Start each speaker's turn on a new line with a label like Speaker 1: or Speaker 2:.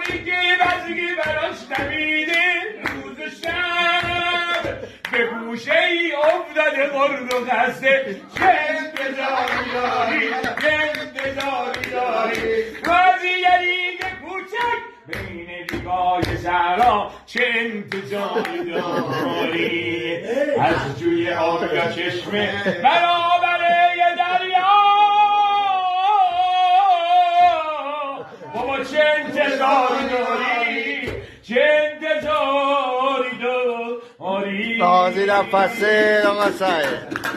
Speaker 1: همونی که بزگی براش نمیده روز و شب به گوشه ای افتاده مرد و خسته چه انتظاری داری چه انتظاری داری بازیگری که کوچک بین دیگای صحرا چه انتظاری داری از جوی آب یا چشمه برابر یه دریا بابا چه انتظاری داری چه انتظاری داری
Speaker 2: Bom, vira parceiro, Massaia.